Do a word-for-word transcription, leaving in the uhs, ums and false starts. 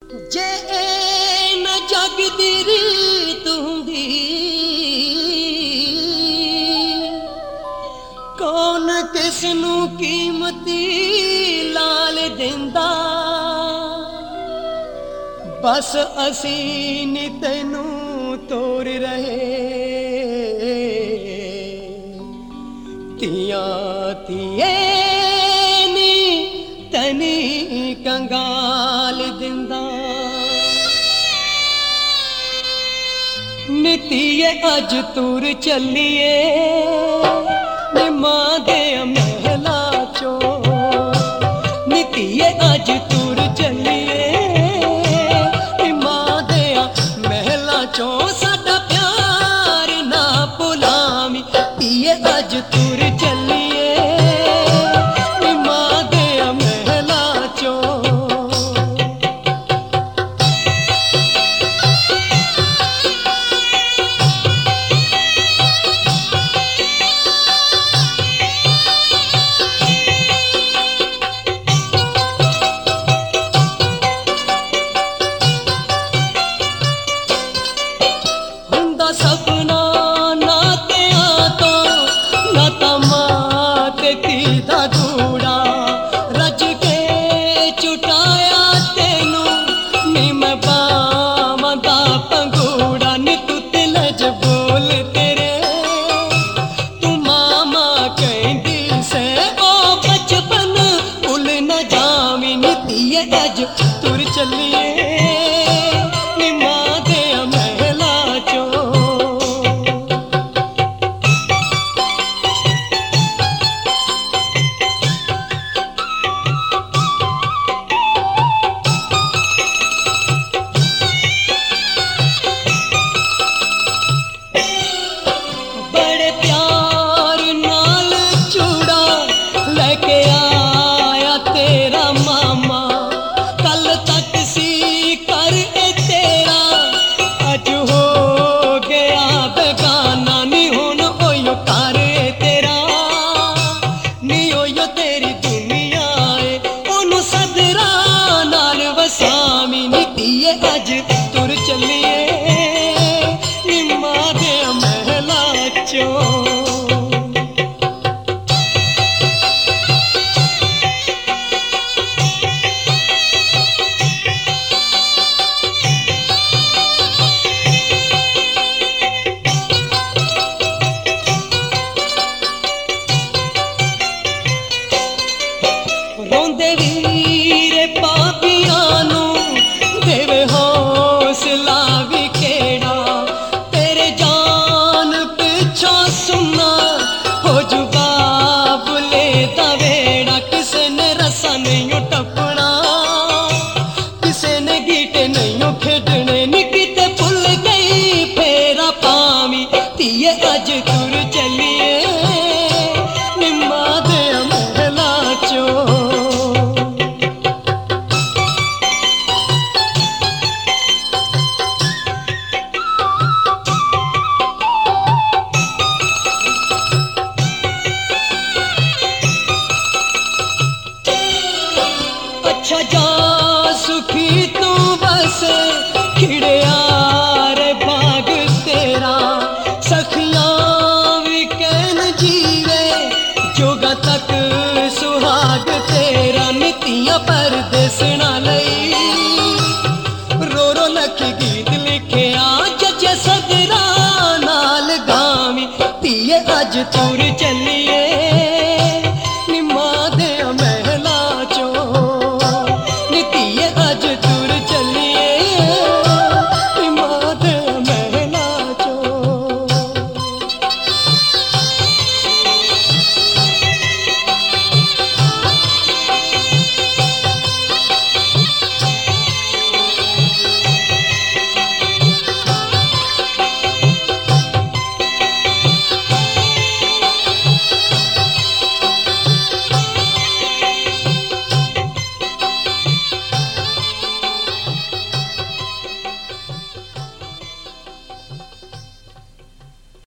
जे न जग दी रीत हुंदी कौन किसनू कीमती लाल दिंदा। बस असी नी तैनू तोड़ रहे तियां तिए नी तनी कंगाल दिंदा। नितिए अज तुर चलिए मां दे महला चो। नितिए अज तुर चलिए मां दे महला चो। साडा प्यार ना भुलावी तिए अज तुर चलिए मां दे महला चो। सपना नातिया तो नाता मां ते धी दा धूड़ा रज के चुटाया तेनू नी मैं बावां दा पंगूड़ा। नी तू तिलज बोल तेरे तू मामा कहंदी से ओ बचपन भुल न जावी। नी तिए अज तुर चलिए नी मां दे महला चो। बड़े प्यार नाल चूड़ा लेके आया तेरा मामा। कल तक सी कर ए तेरा अज हो गया बेगाना। नी हुन ओयो कर ए तेरा नी ओयो तेरी दुनिया ए ओनू सदरा नाल वसावी। नी तिए अज तुर चलिए नी मां दे महला चो। रोंदे वीर पापियां नू देवे हौसला भी केड़ा। तेरे जान पिछा सुना हो जुगा बुले दा वेड़ा। किसे ने रसा नहीं टपना किसे ने गीटे नहीं खेडने। नी किते भुल गई फेरा पावी तिए अज तुर चलिए नी मां दे महला चो। अच्छा जा सुखी तू बस खिड़िया रे बाग तेरा। सखियां भी कहन जीवे जोगा तक सुहाग तेरा। नितियां परदेसना लई रो रो लख गीत लिखिया जज सदरा नाल गावी तिए अज तुर चली